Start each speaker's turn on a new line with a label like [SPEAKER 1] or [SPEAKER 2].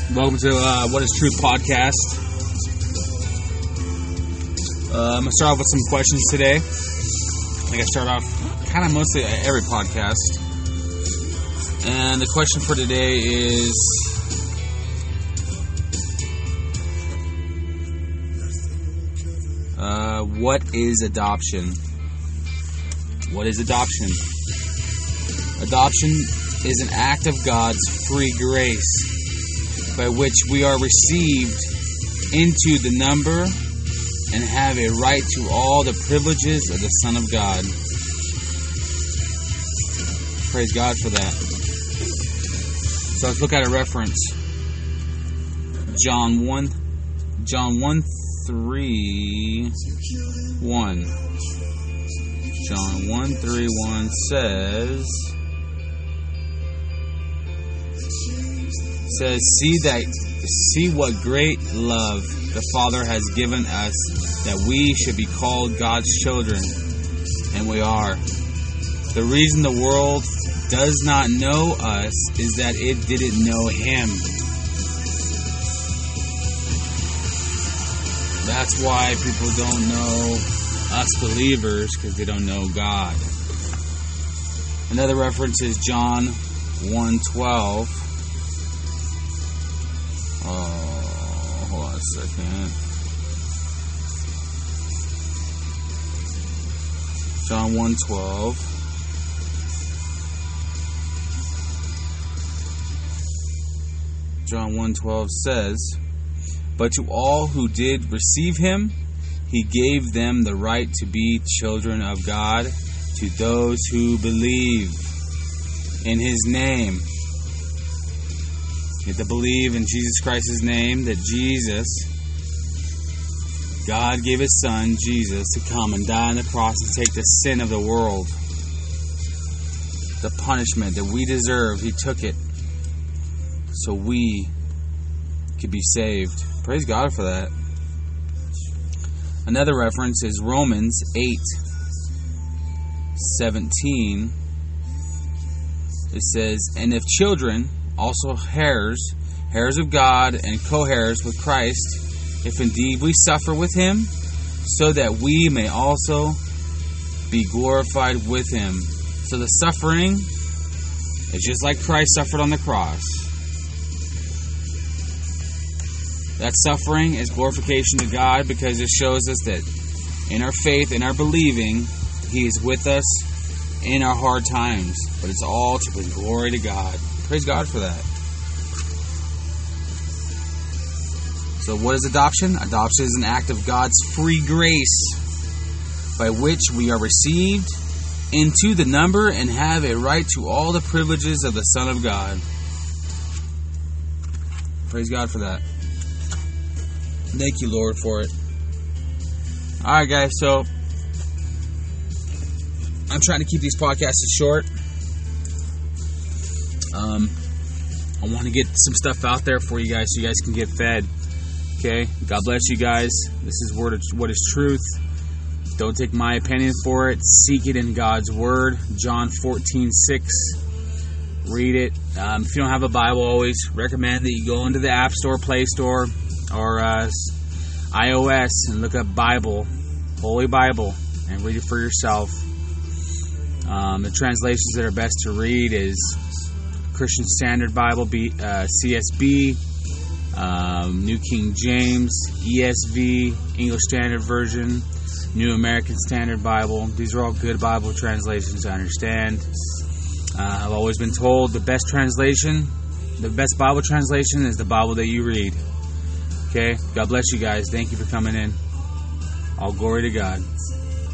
[SPEAKER 1] Welcome to What is Truth podcast. I'm going to start off with some questions today. Like I start off kind of mostly every podcast. And the question for today is, what is adoption? What is adoption? Adoption is an act of God's free grace by which we are received into the number and have a right to all the privileges of the Son of God. Praise God for that. So let's look at a reference. John 1 3 1. John 1 3 1 says, see what great love the Father has given us, that we should be called God's children, and we are. The reason the world does not know us is that it didn't know Him. That's why people don't know us believers, because they don't know God. Another reference is John 1:12. Hold on a second. John 1:12. John 1:12 says, "But to all who did receive Him, He gave them the right to be children of God, to those who believe in His name." You have to believe in Jesus Christ's name, that God gave His Son, Jesus, to come and die on the cross and take the sin of the world. The punishment that we deserve, He took it so we could be saved. Praise God for that. Another reference is Romans 8:17. It says, "And if children, also heirs of God and co-heirs with Christ, if indeed we suffer with Him, so that we may also be glorified with Him." So the suffering is just like Christ suffered on the cross. That suffering is glorification to God, because it shows us that in our faith, in our believing, He is with us in our hard times. But it's all to bring glory to God. Praise God for that. So what is adoption? Adoption is an act of God's free grace by which we are received into the number and have a right to all the privileges of the Son of God. Praise God for that. Thank you, Lord, for it. Alright, guys, so I'm trying to keep these podcasts short. I want to get some stuff out there for you guys so you guys can get fed. Okay? God bless you guys. This is What is Truth. Don't take my opinion for it. Seek it in God's Word. John 14:6. Read it. If you don't have a Bible, always recommend that you go into the App Store, Play Store, or iOS and look up Bible, Holy Bible, and read it for yourself. The translations that are best to read is Christian Standard Bible, CSB, New King James, ESV, English Standard Version, New American Standard Bible. These are all good Bible translations, I understand. I've always been told the best Bible translation is the Bible that you read. Okay? God bless you guys. Thank you for coming in. All glory to God.